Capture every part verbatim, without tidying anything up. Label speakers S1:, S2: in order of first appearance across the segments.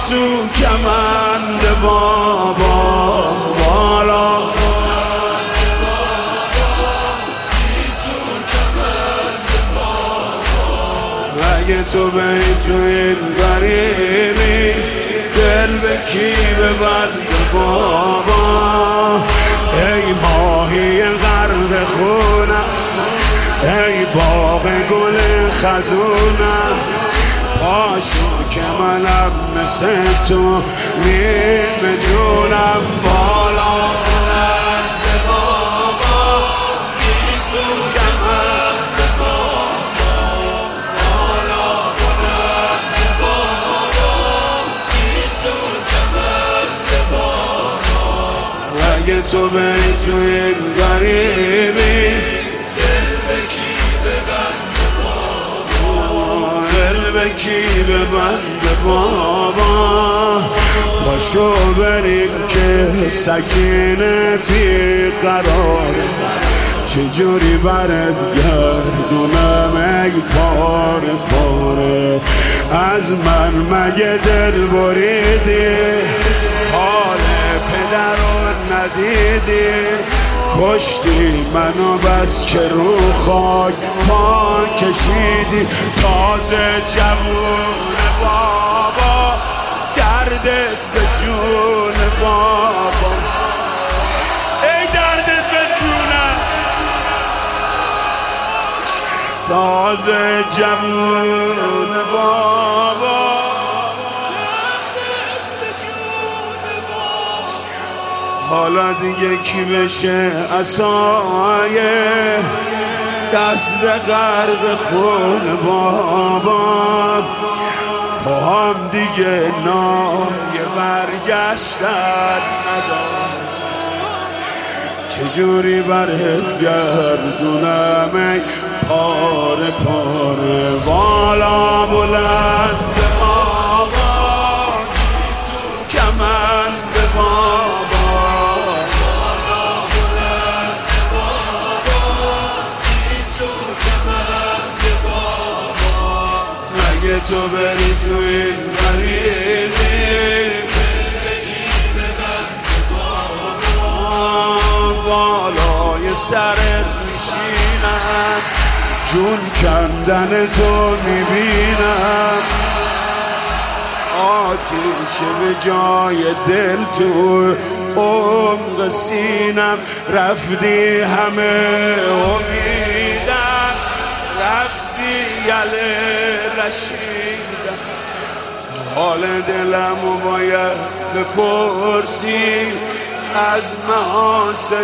S1: گیسو کمند بابا بالا اگه تو به تو این غریبی دل به کی ببند بابا ای ماهی غرق خونم ای باغ گل خزونم پاشو که منم مثل تو نیم جونم بالا بلند بابا گیسو کمند بابا بالا بلند بابا گیسو کمند بابا اگه تو به تو این غریبی کی ببند بابا پاشو بریم که سکینه بی قرار چجوری برد گردونم ای پاره پاره از من مگه دل بریدی حال پدر رو ندیدی کشتی منو بس که رو خاک پا کشیدی تازه جوون بابا دردت به جون بابا ای دردت به جونم تازه جوون بابا حالا دیگه کی بشه عصایه دست غرق خون بابا تو هم دیگه نای برگشتن ندار چجوری برهت گردونم ای پاره پاره بالا بلند بابا کمند بابا تو بری تو این غریبی بالای سرت میشینم جون کندن تو میبینم آتیش به جای دل تو عمق سینم رفتی همه امیدم رفتی یله رشیدم حال دلمو باید بپرسی از محاسن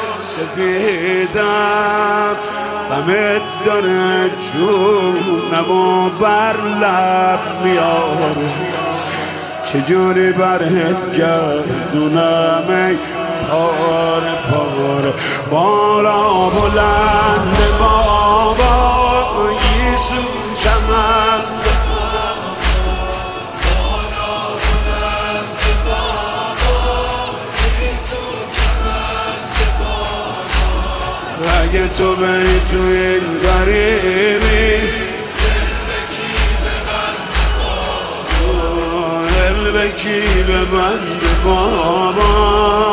S1: سپیدم غمت داره جونمو بر لب میاره چجوری برهت گردونم ای پاره پاره بالا بلند بابا گیسو کمند بالا بلند بابا گیسو کمند بابا اگه تو به تو این غریبی دل به کی ببند بابا